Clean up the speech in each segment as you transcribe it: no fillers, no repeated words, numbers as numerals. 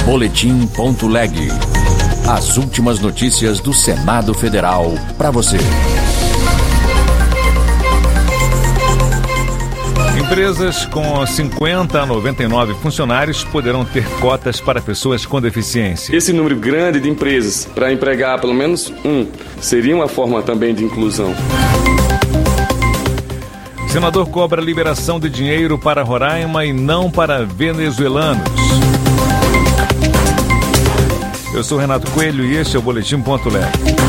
Boletim.leg. As últimas notícias do Senado Federal para você. Empresas com 50 a 99 funcionários poderão ter cotas para pessoas com deficiência. Esse número grande de empresas para empregar pelo menos um seria uma forma também de inclusão. Senador cobra liberação de dinheiro para Roraima e não para venezuelanos. Eu sou Renato Coelho e este é o Boletim.leg.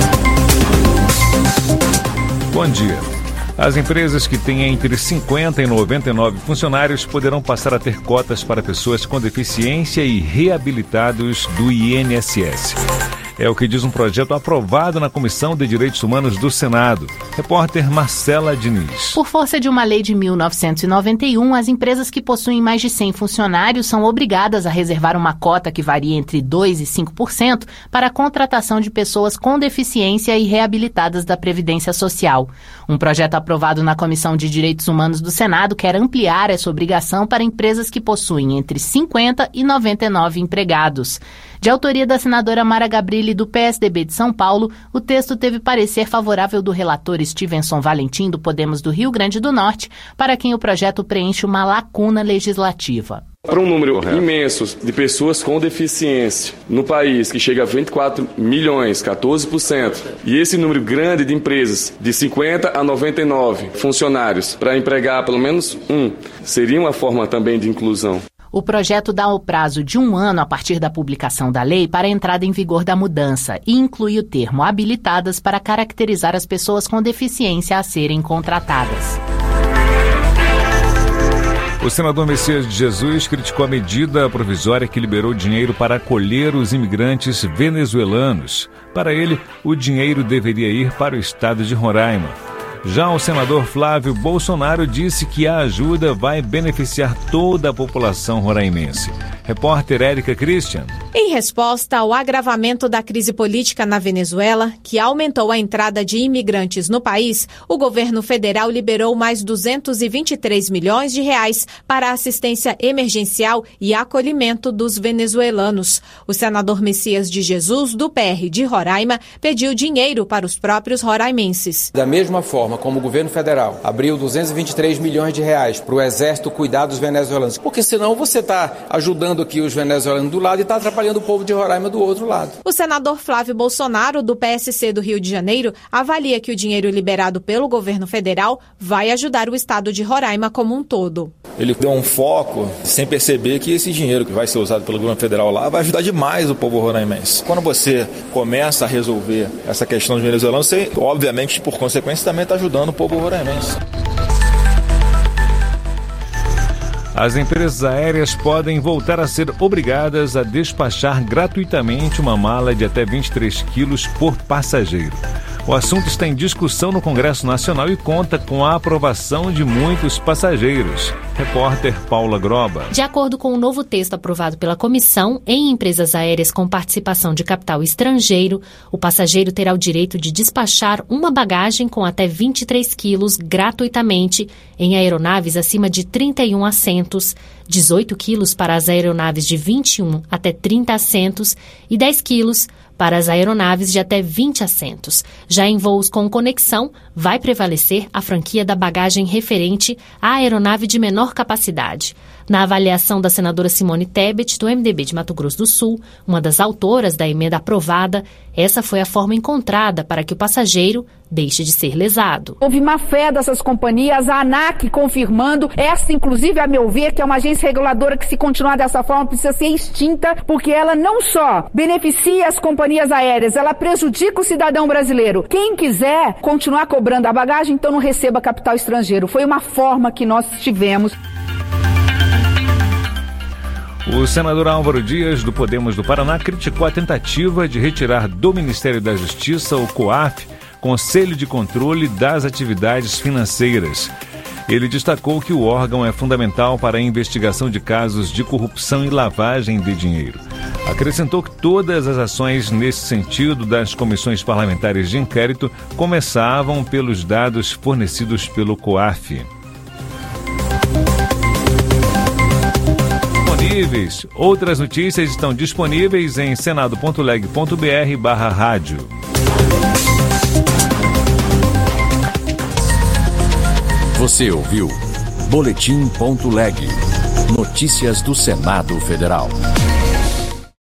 Bom dia. As empresas que têm entre 50 e 99 funcionários poderão passar a ter cotas para pessoas com deficiência e reabilitados do INSS. É o que diz um projeto aprovado na Comissão de Direitos Humanos do Senado. Repórter Marcela Diniz. Por força de uma lei de 1991, as empresas que possuem mais de 100 funcionários são obrigadas a reservar uma cota que varia entre 2% e 5% para a contratação de pessoas com deficiência e reabilitadas da Previdência Social. Um projeto aprovado na Comissão de Direitos Humanos do Senado quer ampliar essa obrigação para empresas que possuem entre 50 e 99 empregados. De autoria da senadora Mara Gabrilli, do PSDB de São Paulo, o texto teve parecer favorável do relator Stevenson Valentim, do Podemos do Rio Grande do Norte, para quem o projeto preenche uma lacuna legislativa. Para um número imenso de pessoas com deficiência no país, que chega a 24 milhões, 14%, e esse número grande de empresas, de 50 a 99 funcionários, para empregar pelo menos um, seria uma forma também de inclusão. O projeto dá o prazo de 1 ano a partir da publicação da lei para a entrada em vigor da mudança e inclui o termo habilitadas para caracterizar as pessoas com deficiência a serem contratadas. O senador Messias de Jesus criticou a medida provisória que liberou dinheiro para acolher os imigrantes venezuelanos. Para ele, o dinheiro deveria ir para o estado de Roraima. Já o senador Flávio Bolsonaro disse que a ajuda vai beneficiar toda a população roraimense. Repórter Érica Christian. Em resposta ao agravamento da crise política na Venezuela, que aumentou a entrada de imigrantes no país, o governo federal liberou mais 223 milhões de reais para assistência emergencial e acolhimento dos venezuelanos. O senador Messias de Jesus, do PR de Roraima, pediu dinheiro para os próprios roraimenses. Da mesma forma como o governo federal abriu 223 milhões de reais para o exército cuidar dos venezuelanos, porque senão você está ajudando aqui os venezuelanos do lado e está atrapalhando o povo de Roraima do outro lado. O senador Flávio Bolsonaro, do PSC do Rio de Janeiro, avalia que o dinheiro liberado pelo governo federal vai ajudar o estado de Roraima como um todo. Ele deu um foco sem perceber que esse dinheiro que vai ser usado pelo governo federal lá vai ajudar demais o povo roraimense. Quando você começa a resolver essa questão dos venezuelanos, você, obviamente, por consequência, também está ajudando o povo roraimense. As empresas aéreas podem voltar a ser obrigadas a despachar gratuitamente uma mala de até 23 quilos por passageiro. O assunto está em discussão no Congresso Nacional e conta com a aprovação de muitos passageiros. Repórter Paula Groba. De acordo com o novo texto aprovado pela comissão, em empresas aéreas com participação de capital estrangeiro, o passageiro terá o direito de despachar uma bagagem com até 23 quilos gratuitamente em aeronaves acima de 31 assentos, 18 quilos para as aeronaves de 21 até 30 assentos e 10 quilos para as aeronaves de até 20 assentos. Já em voos com conexão, vai prevalecer a franquia da bagagem referente à aeronave de menor capacidade. Na avaliação da senadora Simone Tebet, do MDB de Mato Grosso do Sul, uma das autoras da emenda aprovada, essa foi a forma encontrada para que o passageiro deixe de ser lesado. Houve má fé dessas companhias, a ANAC confirmando, essa inclusive, a meu ver, que é uma agência reguladora que, se continuar dessa forma, precisa ser extinta, porque ela não só beneficia as companhias aéreas, ela prejudica o cidadão brasileiro. Quem quiser continuar cobrando a bagagem, então não receba capital estrangeiro. Foi uma forma que nós tivemos. O senador Álvaro Dias, do Podemos do Paraná, criticou a tentativa de retirar do Ministério da Justiça, o COAF, Conselho de Controle das Atividades Financeiras. Ele destacou que o órgão é fundamental para a investigação de casos de corrupção e lavagem de dinheiro. Acrescentou que todas as ações nesse sentido das comissões parlamentares de inquérito começavam pelos dados fornecidos pelo COAF. imperdíveis. Outras notícias estão disponíveis em senado.leg.br/rádio. Você ouviu Boletim.leg. Notícias do Senado Federal.